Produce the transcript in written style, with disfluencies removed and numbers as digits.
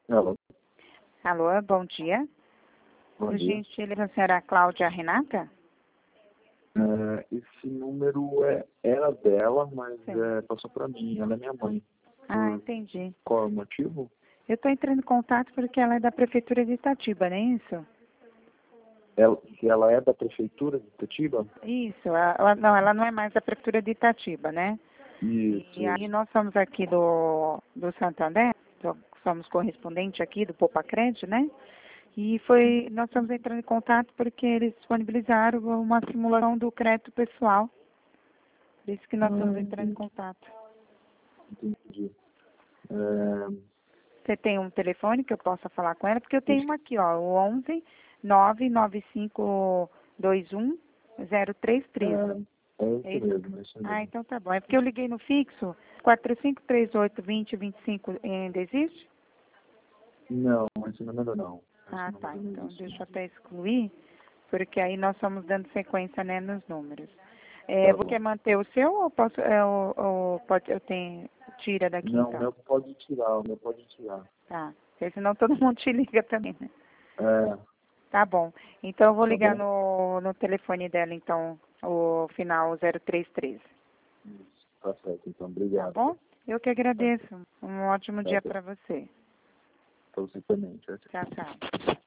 Alô, Alô, bom dia. bom Por dia. gentileza, a senhora Cláudia Renata? Esse número era dela, mas Sim. passou para mim. Ela é minha mãe. Ah, entendi. Qual é o motivo? Eu estou entrando em contato porque ela é da Prefeitura de Itatiba, não é isso? Ela é da prefeitura de Itatiba? Isso, ela não é mais da Prefeitura de Itatiba, né? Isso, E aí isso. nós somos aqui do Santander, somos correspondente aqui do Popacred, né? E nós estamos entrando em contato porque eles disponibilizaram uma simulação do crédito pessoal. Por isso que nós estamos entrando em contato. Entendi. É, Você tem um telefone que eu possa falar com ela? Porque eu tenho um aqui, ó, o 11 99521 0313. esse É isso? mesmo, é esse Ah, mesmo. então tá bom. É porque eu liguei no fixo, 45382025, ainda existe? Não, esse número não. Esse Ah, tá. número não Então existe. deixa eu até excluir, porque aí nós estamos dando sequência, né, nos números. Tá Você bom. quer manter o seu ou posso, ou pode, eu tenho, tira daqui Não, o então? meu pode tirar, o meu pode tirar. Tá. Porque senão todo mundo te liga também, né? É, Tá bom. Então eu vou tá ligar bom? no telefone dela, então, o final 033. Isso, tá certo, então, Tá obrigado. bom? Eu que Tá, agradeço. Um ótimo tá, dia tá. para você. Pra você também, tchau, tchau. Tchau, tchau.